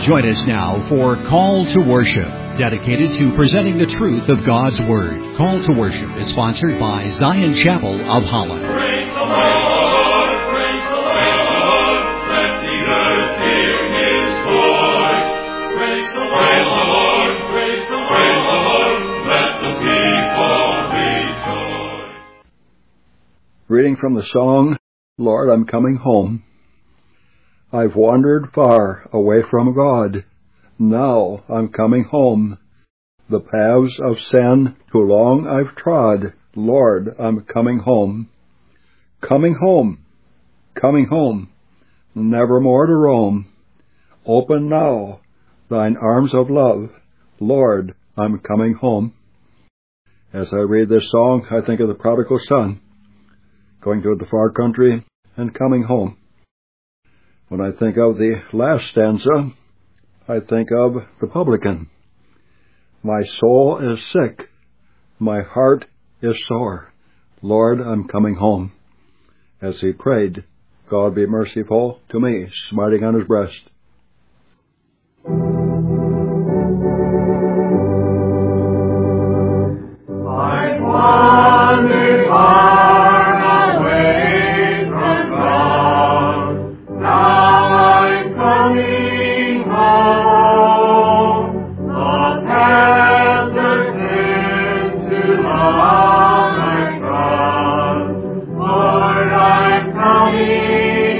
Join us now for Call to Worship, dedicated to presenting the truth of God's Word. Call to Worship is sponsored by Zion Chapel of Holland. Praise the Lord, praise the Lord, let the earth hear His voice. Praise the Lord, praise the Lord, let the people rejoice. Reading from the song, Lord, I'm Coming Home. I've wandered far away from God. Now I'm coming home. The paths of sin too long I've trod. Lord, I'm coming home. Coming home, coming home, never more to roam. Open now thine arms of love. Lord, I'm coming home. As I read this song, I think of the prodigal son, going to the far country and coming home. When I think of the last stanza, I think of the publican. My soul is sick, my heart is sore. Lord, I'm coming home. As he prayed, God be merciful to me, smiting on his breast. I've wandered far away from God. Now I'm coming home. The path of sin too long I've trod. Lord, I'm coming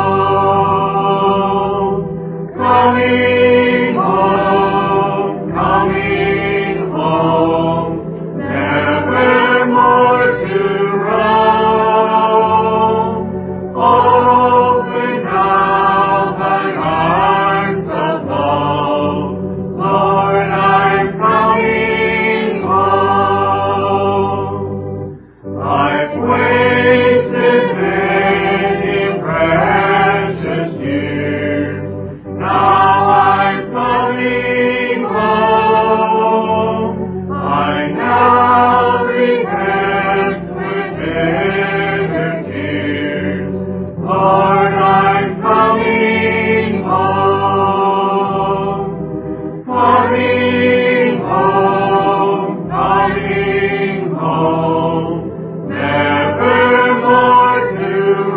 home. Coming home, coming home. Never more to roam. Open now thine arms of love. Lord, I'm coming home. I've wasted many precious years. Now I'm coming home. I now repent with bitter tears. Lord, I'm coming home. Coming home, coming home. Never more to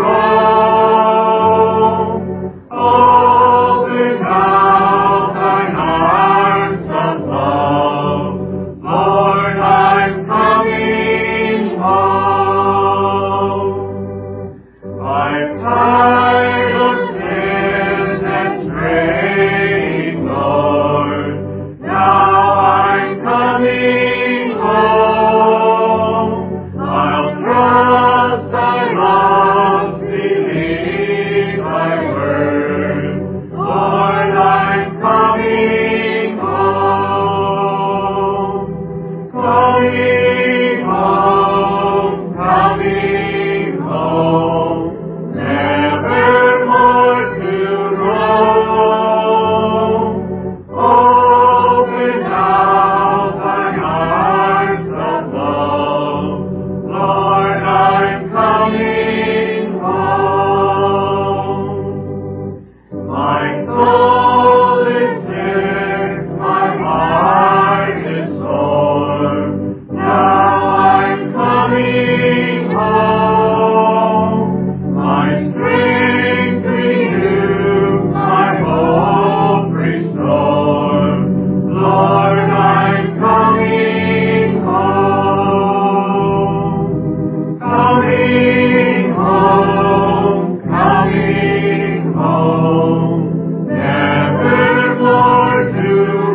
roam. Open now thine arms of love. Lord, I'm coming home. I'm tired of sin and straying, Lord. Now I'm coming home. I'll trust thy love, believe thy word. Lord, I'm coming home. Coming home, coming home. Never more to roam. Open now thine arms of love. Lord, I'm coming home. My soul is sick, my heart is sore. Now I'm coming home. My strength renew, my hope restore. Lord, I'm coming home. Coming home, coming home. Never more to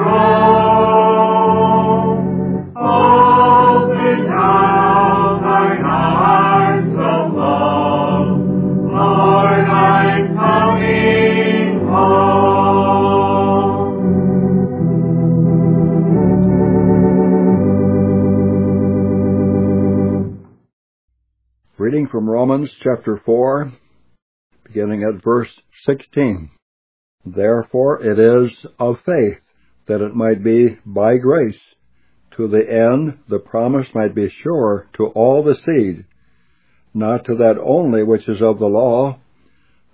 roam. Open now thine arms of love. Lord, I'm coming home. Reading from Romans chapter 4, beginning at verse 16. Therefore it is of faith, that it might be by grace, to the end the promise might be sure to all the seed, not to that only which is of the law,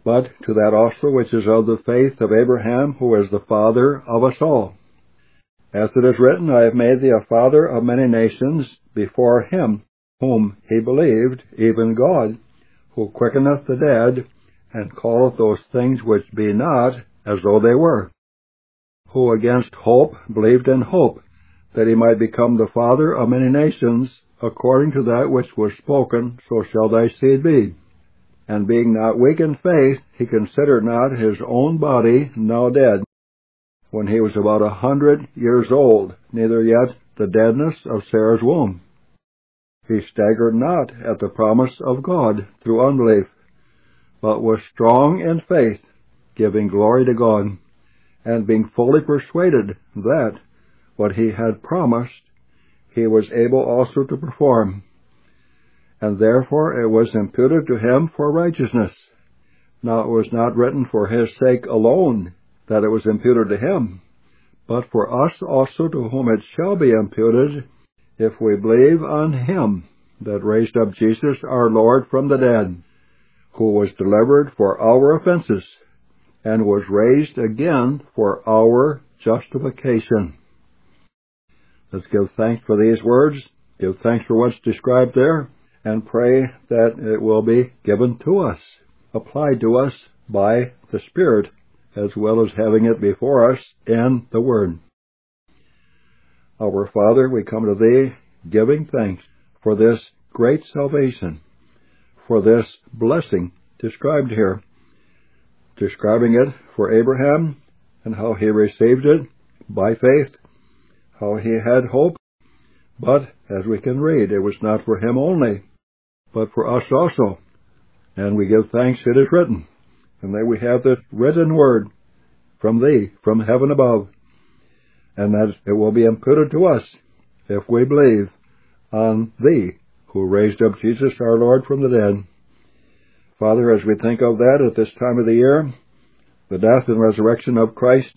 but to that also which is of the faith of Abraham, who is the father of us all. As it is written, I have made thee a father of many nations before him whom he believed, even God, who quickeneth the dead, and calleth those things which be not as though they were, who against hope believed in hope, that he might become the father of many nations, according to that which was spoken, so shall thy seed be. And being not weak in faith, he considered not his own body now dead, when he was about 100 years old, neither yet the deadness of Sarah's womb. He staggered not at the promise of God through unbelief, but was strong in faith, giving glory to God, and being fully persuaded that what he had promised he was able also to perform. And therefore it was imputed to him for righteousness. Now it was not written for his sake alone that it was imputed to him, but for us also, to whom it shall be imputed, if we believe on him that raised up Jesus our Lord from the dead, who was delivered for our offenses, and was raised again for our justification. Let's give thanks for these words, give thanks for what's described there, and pray that it will be given to us, applied to us by the Spirit, as well as having it before us in the Word. Our Father, we come to Thee giving thanks for this great salvation, for this blessing described here, describing it for Abraham and how he received it by faith, how he had hope, but as we can read, it was not for him only, but for us also. And we give thanks it is written, and that we have the written word from Thee, from heaven above, and that it will be imputed to us if we believe on Thee, who raised up Jesus our Lord from the dead. Father, as we think of that at this time of the year, the death and resurrection of Christ,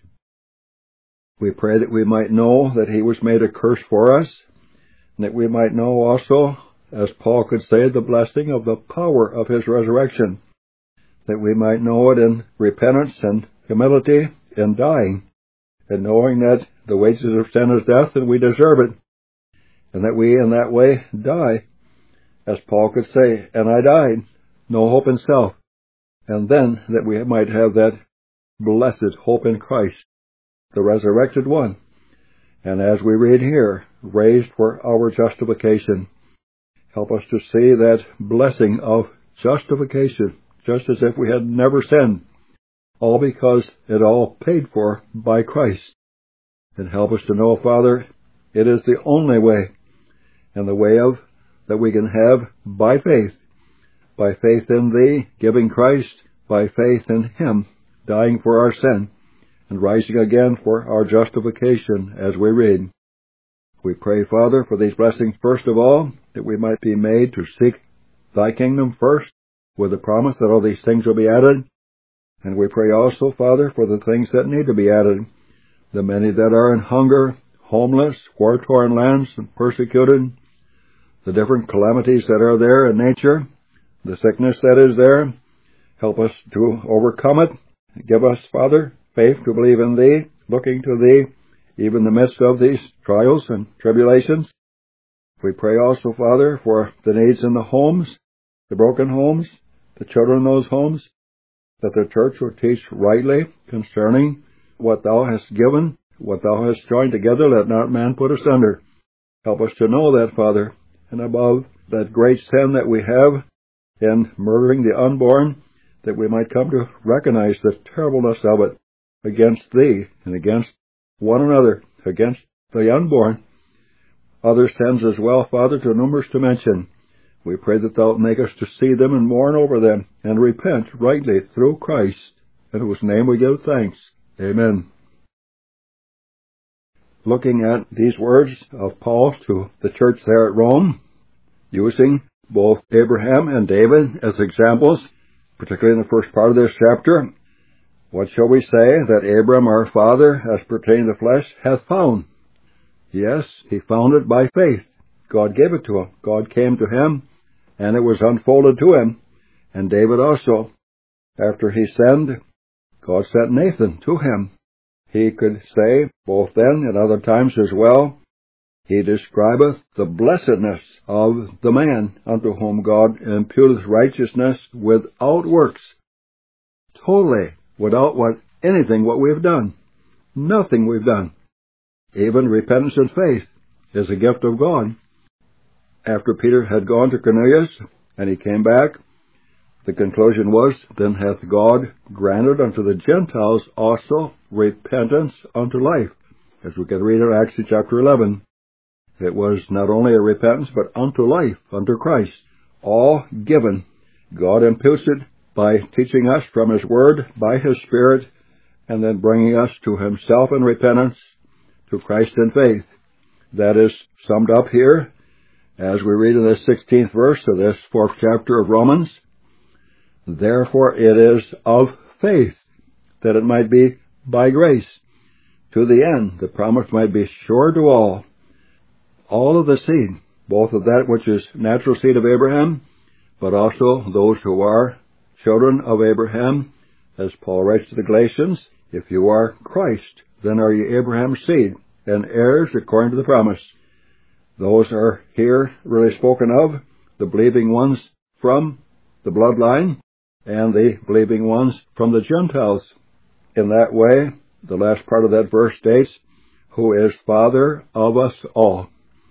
we pray that we might know that He was made a curse for us, and that we might know also, as Paul could say, the blessing of the power of His resurrection, that we might know it in repentance and humility in dying, and knowing that the wages of sin is death and we deserve it, and that we in that way die, as Paul could say, and I died, no hope in self, and then that we might have that blessed hope in Christ, the resurrected one, and as we read here, raised for our justification. Help us to see that blessing of justification, just as if we had never sinned, all because it all paid for by Christ. And help us to know, Father, it is the only way, and the way of that we can have by faith in Thee, giving Christ, by faith in Him, dying for our sin, and rising again for our justification, as we read. We pray, Father, for these blessings first of all, that we might be made to seek Thy kingdom first, with the promise that all these things will be added. And we pray also, Father, for the things that need to be added, the many that are in hunger, homeless, war-torn lands, and persecuted, the different calamities that are there in nature, the sickness that is there. Help us to overcome it. Give us, Father, faith to believe in Thee, looking to Thee, even in the midst of these trials and tribulations. We pray also, Father, for the needs in the homes, the broken homes, the children in those homes, that the church will teach rightly concerning what Thou hast given, what Thou hast joined together, let not man put asunder. Help us to know that, Father, and above that great sin that we have in murdering the unborn, that we might come to recognize the terribleness of it against Thee and against one another, against the unborn. Other sins as well, Father, too numerous to mention. We pray that Thou make us to see them and mourn over them, and repent rightly through Christ, in whose name we give thanks. Amen. Looking at these words of Paul to the church there at Rome, using both Abraham and David as examples, particularly in the first part of this chapter, what shall we say that Abraham our father, as pertaining to flesh, hath found? Yes, he found it by faith. God gave it to him. God came to him, and it was unfolded to him, and David also. After he sinned, God sent Nathan to him. He could say, both then and other times as well, He describeth the blessedness of the man unto whom God imputeth righteousness without works. Totally without anything what we've done. Nothing we've done. Even repentance and faith is a gift of God. After Peter had gone to Cornelius and he came back, the conclusion was, then hath God granted unto the Gentiles also repentance unto life. As we can read in Acts chapter 11. It was not only a repentance, but unto life, unto Christ. All given. God imputes it by teaching us from His Word, by His Spirit, and then bringing us to Himself in repentance, to Christ in faith. That is summed up here, as we read in the 16th verse of this 4th chapter of Romans. Therefore it is of faith, that it might be by grace, to the end the promise might be sure to all of the seed, both of that which is natural seed of Abraham, but also those who are children of Abraham, as Paul writes to the Galatians, if you are Christ, then are ye Abraham's seed, and heirs according to the promise. Those are here really spoken of, the believing ones from the bloodline, and the believing ones from the Gentiles. In that way, the last part of that verse states, who is Father of us all.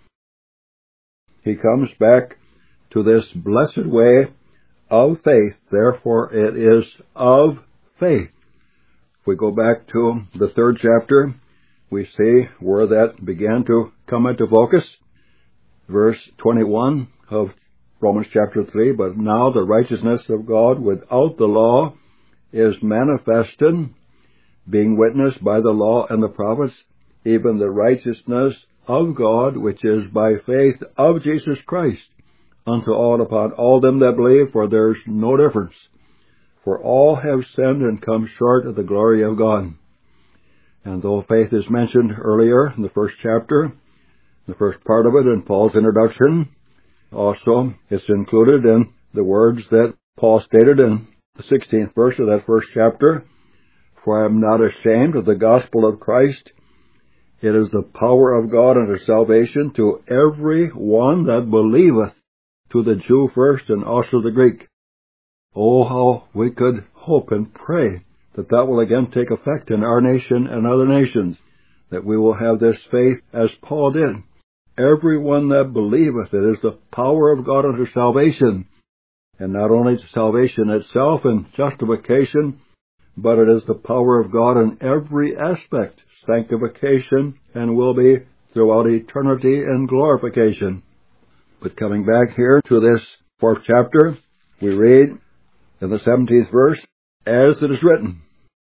He comes back to this blessed way of faith, therefore it is of faith. If we go back to the 3rd chapter, we see where that began to come into focus. Verse 21 of Romans chapter 3, but now the righteousness of God without the law is manifested, being witnessed by the law and the prophets, even the righteousness of God, which is by faith of Jesus Christ, unto all upon all them that believe, for there is no difference. For all have sinned and come short of the glory of God. And though faith is mentioned earlier in the 1st chapter, the first part of it in Paul's introduction, also it's included in the words that Paul stated in the 16th verse of that 1st chapter, for I am not ashamed of the gospel of Christ. It is the power of God unto salvation to every one that believeth, to the Jew first and also the Greek. Oh, how we could hope and pray that will again take effect in our nation and other nations, that we will have this faith as Paul did. Every one that believeth, it is the power of God unto salvation, and not only salvation itself and justification, but it is the power of God in every aspect, sanctification, and will be throughout eternity in glorification. But coming back here to this 4th chapter, we read in the 17th verse, as it is written.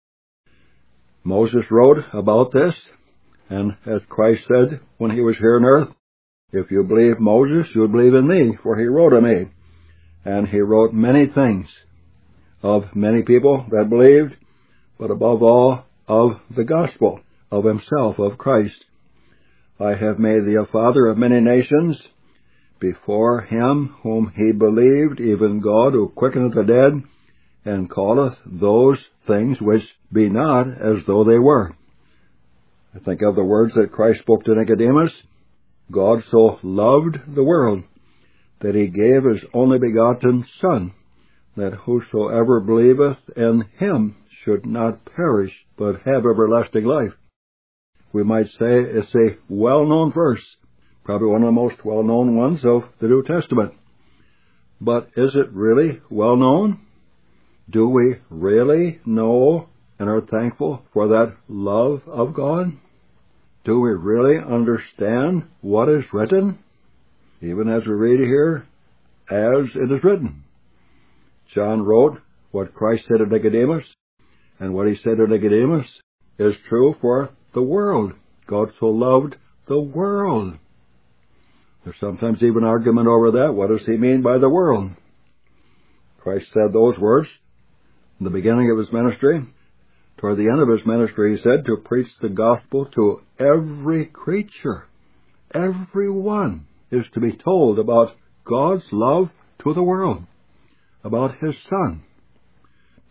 Moses wrote about this, and as Christ said when he was here on earth, if you believe Moses, you'll believe in me, for he wrote of me. And he wrote many things of many people that believed, but above all of the gospel, of himself, of Christ. I have made thee a father of many nations, before him whom he believed, even God who quickeneth the dead, and calleth those things which be not as though they were. I think of the words that Christ spoke to Nicodemus. God so loved the world that he gave his only begotten Son, that whosoever believeth in him should not perish, but have everlasting life. We might say it's a well-known verse, probably one of the most well-known ones of the New Testament. But is it really well-known? Do we really know and are thankful for that love of God? Do we really understand what is written? Even as we read here, as it is written. John wrote what Christ said to Nicodemus, and what he said to Nicodemus is true for the world. God so loved the world. There's sometimes even argument over that. What does he mean by the world? Christ said those words in the beginning of his ministry. Toward the end of his ministry, he said, to preach the gospel to every creature. Everyone is to be told about God's love to the world, about his Son.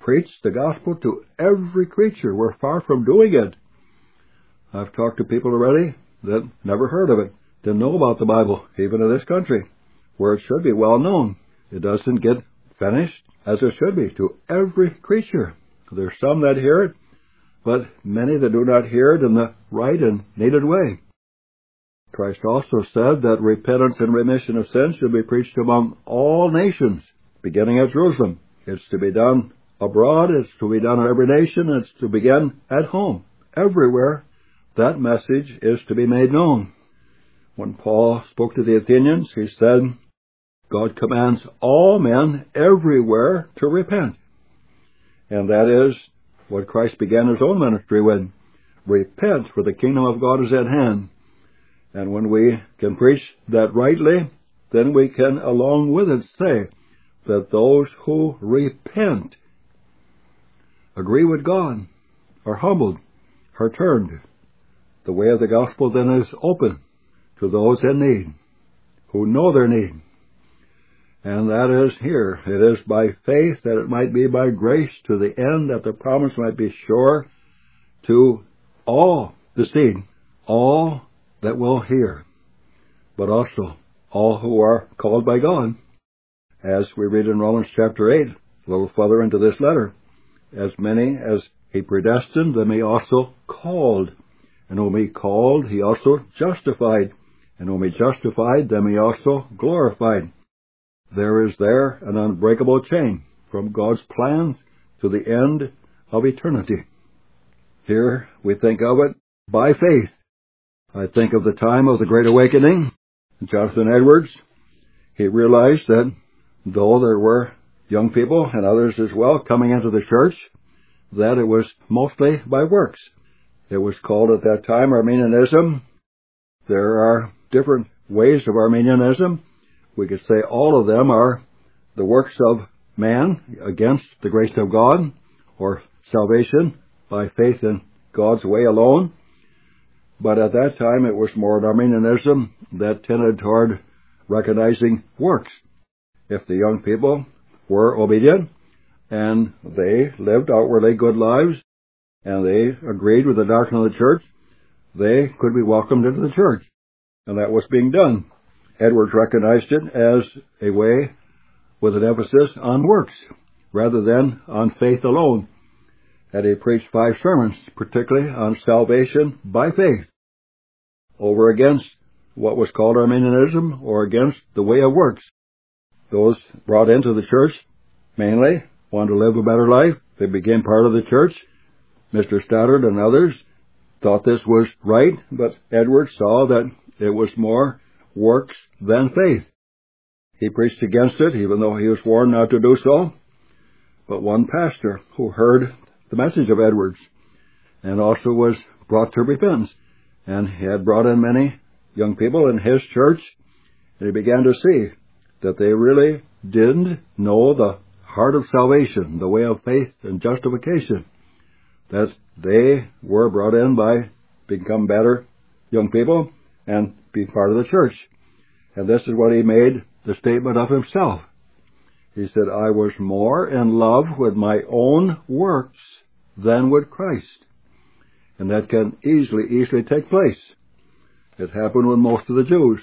preach the gospel to every creature. We're far from doing it. I've talked to people already that never heard of it, didn't know about the Bible, even in this country, where it should be well known. It doesn't get finished as it should be to every creature. There's some that hear it, but many that do not hear it in the right and needed way. Christ also said that repentance and remission of sins should be preached among all nations, beginning at Jerusalem. It's to be done abroad, it's to be done in every nation, it's to begin at home. Everywhere that message is to be made known. When Paul spoke to the Athenians, he said, God commands all men everywhere to repent. And that is what Christ began his own ministry with. Repent, for the kingdom of God is at hand. And when we can preach that rightly, then we can, along with it, say that those who repent, agree with God, are humbled, are turned. The way of the gospel then is open to those in need, who know their need. And that is here. It is by faith, that it might be by grace, to the end that the promise might be sure to all the seed, all that will hear, but also all who are called by God. As we read in Romans chapter 8, a little further into this letter, as many as he predestined, them he also called. And whom he called, he also justified. And whom he justified, them he also glorified. There is there an unbreakable chain from God's plans to the end of eternity. Here we think of it by faith. I think of the time of the Great Awakening. Jonathan Edwards, he realized that though there were young people and others as well coming into the church, that it was mostly by works. It was called at that time Arminianism. There are different ways of Arminianism. We could say all of them are the works of man against the grace of God, or salvation by faith in God's way alone. But at that time it was more an Arminianism that tended toward recognizing works. If the young people were obedient and they lived outwardly good lives and they agreed with the doctrine of the church, they could be welcomed into the church. And that was being done. Edwards recognized it as a way with an emphasis on works rather than on faith alone. And he preached 5 sermons, particularly on salvation by faith, over against what was called Arminianism, or against the way of works. Those brought into the church mainly wanted to live a better life. They became part of the church. Mr. Stoddard and others thought this was right, but Edwards saw that it was more works than faith. He preached against it, even though he was warned not to do so. But one pastor who heard the message of Edwards and also was brought to repentance, and he had brought in many young people in his church, and he began to see that they really didn't know the heart of salvation, the way of faith and justification, that they were brought in by become better young people and be part of the church. And this is what he made the statement of himself. He said, I was more in love with my own works than with Christ. And that can easily take place. It happened with most of the Jews.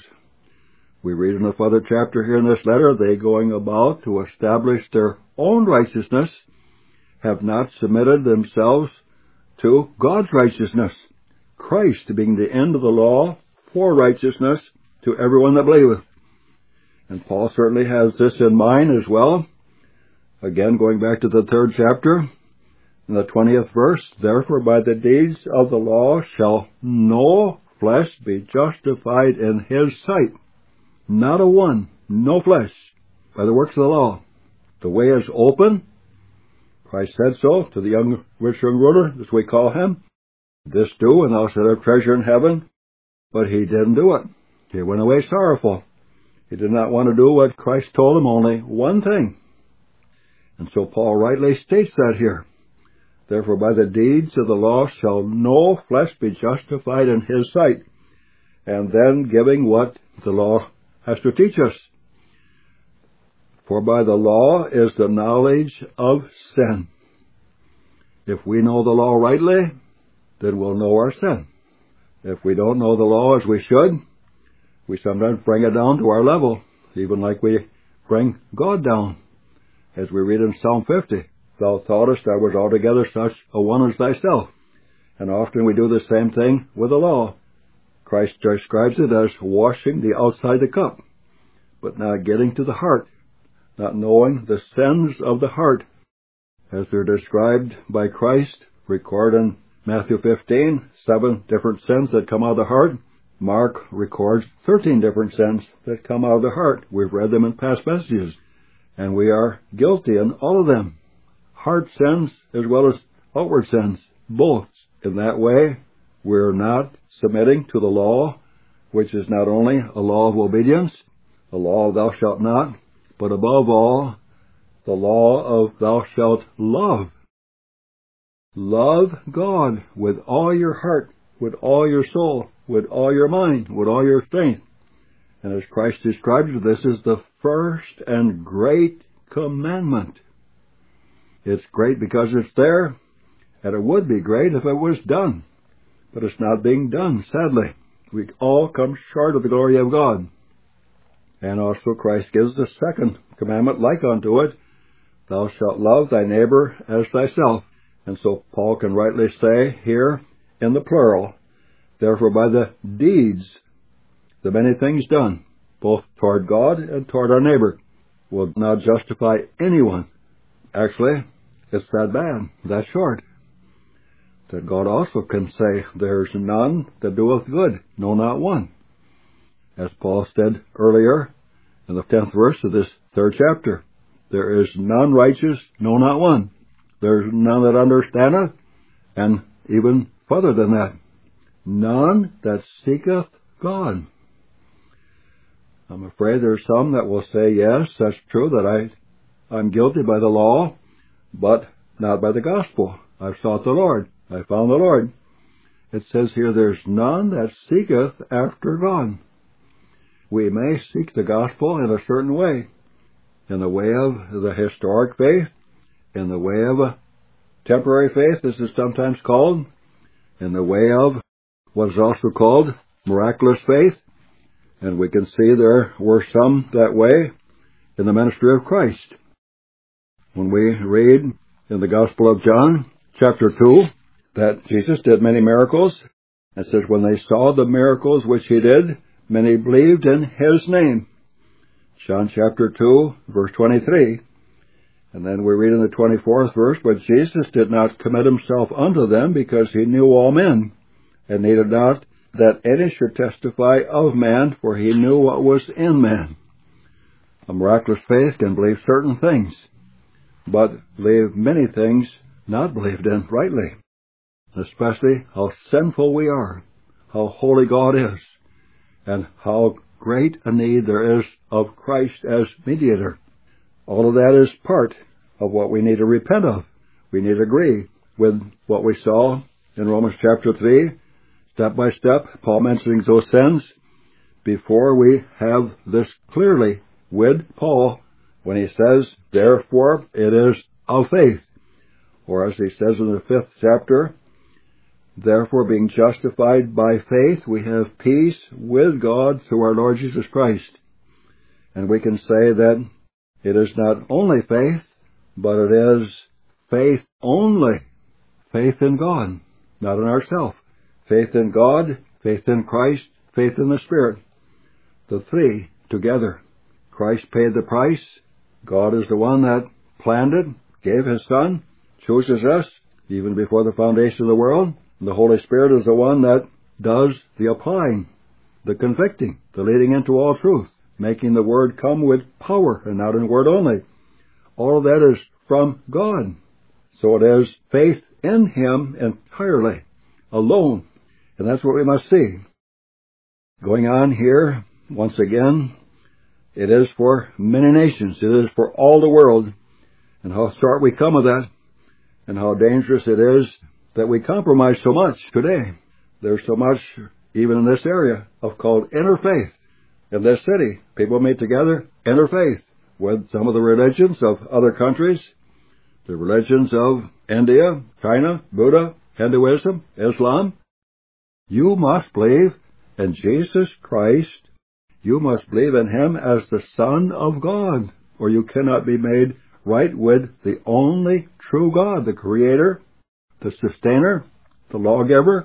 We read in a further chapter here in this letter, they going about to establish their own righteousness, have not submitted themselves to God's righteousness, Christ being the end of the law for righteousness to everyone that believeth. And Paul certainly has this in mind as well. Again, going back to the 3rd chapter, in the 20th verse, therefore by the deeds of the law shall no flesh be justified in his sight. Not a one, no flesh, by the works of the law. The way is open. Christ said so to the young rich young ruler, as we call him. This do, and thou shalt have treasure in heaven. But he didn't do it. He went away sorrowful. He did not want to do what Christ told him, only one thing. And so Paul rightly states that here. Therefore by the deeds of the law shall no flesh be justified in his sight. And then giving what the law has to teach us. For by the law is the knowledge of sin. If we know the law rightly, then we'll know our sin. If we don't know the law as we should, we sometimes bring it down to our level, even like we bring God down. As we read in Psalm 50, Thou thoughtest I was altogether such a one as thyself. And often we do the same thing with the law. Christ describes it as washing the outside the cup, but not getting to the heart, not knowing the sins of the heart, as they're described by Christ, recorded in Matthew 15, 7 different sins that come out of the heart. Mark records 13 different sins that come out of the heart. We've read them in past messages, and we are guilty in all of them. Heart sins as well as outward sins, both. In that way, we're not submitting to the law, which is not only a law of obedience, the law of thou shalt not, but above all, the law of thou shalt love. Love God with all your heart, with all your soul, with all your mind, with all your strength. And as Christ describes it, this is the first and great commandment. It's great because it's there, and it would be great if it was done. But it's not being done, sadly. We all come short of the glory of God. And also Christ gives the second commandment like unto it, Thou shalt love thy neighbor as thyself. And so Paul can rightly say here in the plural, therefore by the deeds, the many things done, both toward God and toward our neighbor, will not justify anyone. Actually, it's that bad, that short, that God also can say, there's none that doeth good, no, not one. As Paul said earlier in the 10th verse of this 3rd chapter, there is none righteous, no, not one. There's none that understandeth, and even further than that, none that seeketh God. I'm afraid there's some that will say, yes, that's true, that I'm guilty by the law, but not by the gospel. I've sought the Lord. I found the Lord. It says here, there's none that seeketh after God. We may seek the gospel in a certain way, in the way of the historic faith, in the way of a temporary faith, this is sometimes called, in the way of what is also called miraculous faith, and we can see there were some that way in the ministry of Christ. When we read in the Gospel of John, chapter 2, that Jesus did many miracles, it says, when they saw the miracles which he did, many believed in his name. John chapter 2, verse 23. And then we read in the 24th verse, but Jesus did not commit himself unto them, because he knew all men, and needed not that any should testify of man, for he knew what was in man. A miraculous faith can believe certain things, but believe many things not believed in rightly, especially how sinful we are, how holy God is, and how great a need there is of Christ as mediator. All of that is part of what we need to repent of. We need to agree with what we saw in Romans chapter 3, step by step, Paul mentioning those sins, before we have this clearly with Paul when he says, therefore it is of faith. Or as he says in the 5th chapter, therefore being justified by faith, we have peace with God through our Lord Jesus Christ. And we can say that it is not only faith, but it is faith only. Faith in God, not in ourselves. Faith in God, faith in Christ, faith in the Spirit. The three together. Christ paid the price. God is the one that planned it, gave his Son, chooses us even before the foundation of the world. The Holy Spirit is the one that does the applying, the convicting, the leading into all truth, making the Word come with power and not in word only. All of that is from God. So it is faith in him entirely, alone. And that's what we must see. Going on here, once again, it is for many nations. It is for all the world. And how short we come of that, and how dangerous it is that we compromise so much today. There's so much, even in this area, of called interfaith. In this city, people meet together, interfaith, with some of the religions of other countries. the religions of India, China, Buddha, Hinduism, Islam. You must believe in Jesus Christ. You must believe in Him as the Son of God, or you cannot be made right with the only true God, the Creator, the Sustainer, the Lawgiver.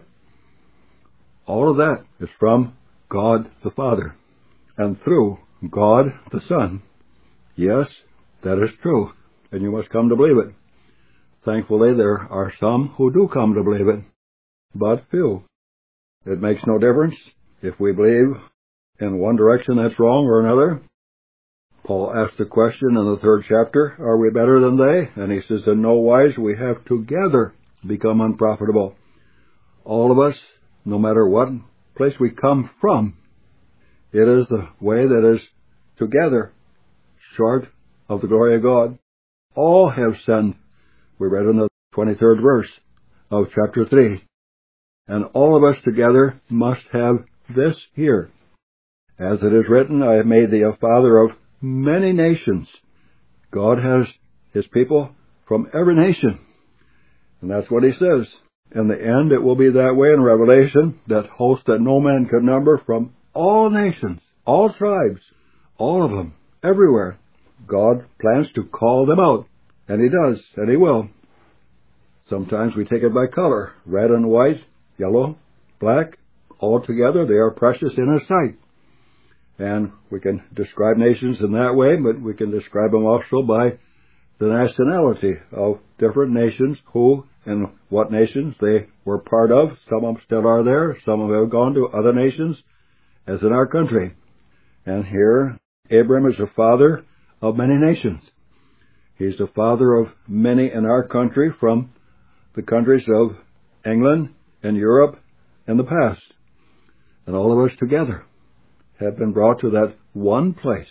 All of that is from God the Father and through God the Son. Yes, that is true, and you must come to believe it. Thankfully, there are some who do come to believe it, but few. It makes no difference if we believe in one direction that's wrong or another. Paul asked the question in the 3rd chapter, are we better than they? And he says, in no wise we have together become unprofitable. All of us, no matter what place we come from, it is the way that is together, short of the glory of God. All have sinned. We read in the 23rd verse of chapter 3. And all of us together must have this here. As it is written, I have made thee a father of many nations. God has His people from every nation. And that's what He says. In the end, it will be that way in Revelation, that host that no man could number, from all nations, all tribes, all of them, everywhere. God plans to call them out, and He does, and He will. Sometimes we take it by color, red and white, yellow, black, all together they are precious in His sight. And we can describe nations in that way, but we can describe them also by the nationality of different nations, who and what nations they were part of. Some of them still are there, some of them have gone to other nations, as in our country. And here, Abram is the father of many nations. He's the father of many in our country from the countries of England and Europe in the past. And all of us together have been brought to that one place,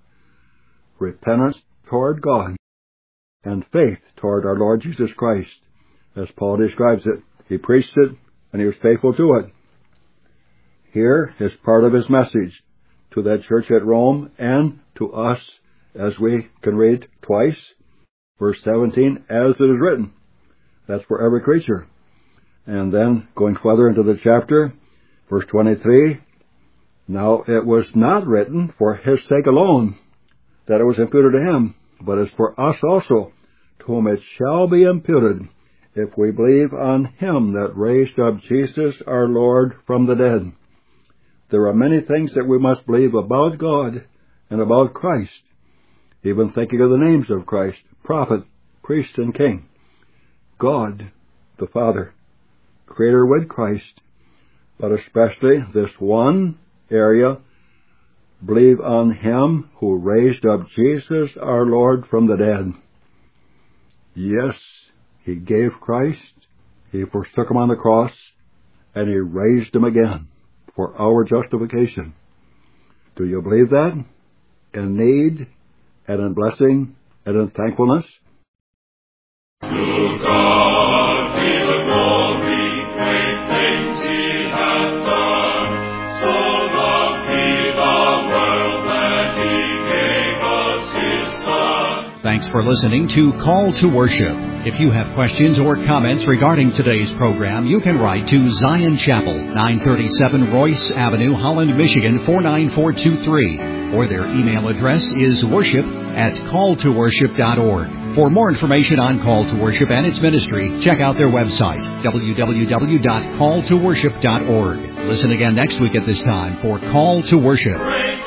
repentance toward God and faith toward our Lord Jesus Christ. As Paul describes it, he preached it and he was faithful to it. Here is part of his message to that church at Rome and to us, as we can read twice, verse 17, as it is written. That's for every creature. And then going further into the chapter, verse 23, now it was not written for his sake alone that it was imputed to him, but it's for us also, to whom it shall be imputed, if we believe on Him that raised up Jesus our Lord from the dead. There are many things that we must believe about God and about Christ, even thinking of the names of Christ, prophet, priest, and king. God, the Father, Creator with Christ, but especially this one area, believe on Him who raised up Jesus our Lord from the dead. Yes, He gave Christ, He forsook Him on the cross, and He raised Him again for our justification. Do you believe that? In need, and in blessing, and in thankfulness? To God be the glory, great things He hath done. So loved He the world that He gave us His Son. Thanks for listening to Call to Worship. If you have questions or comments regarding today's program, you can write to Zion Chapel, 937 Royce Avenue, Holland, Michigan, 49423. Or their email address is worship@calltoworship.org. For more information on Call to Worship and its ministry, check out their website, www.calltoworship.org. Listen again next week at this time for Call to Worship.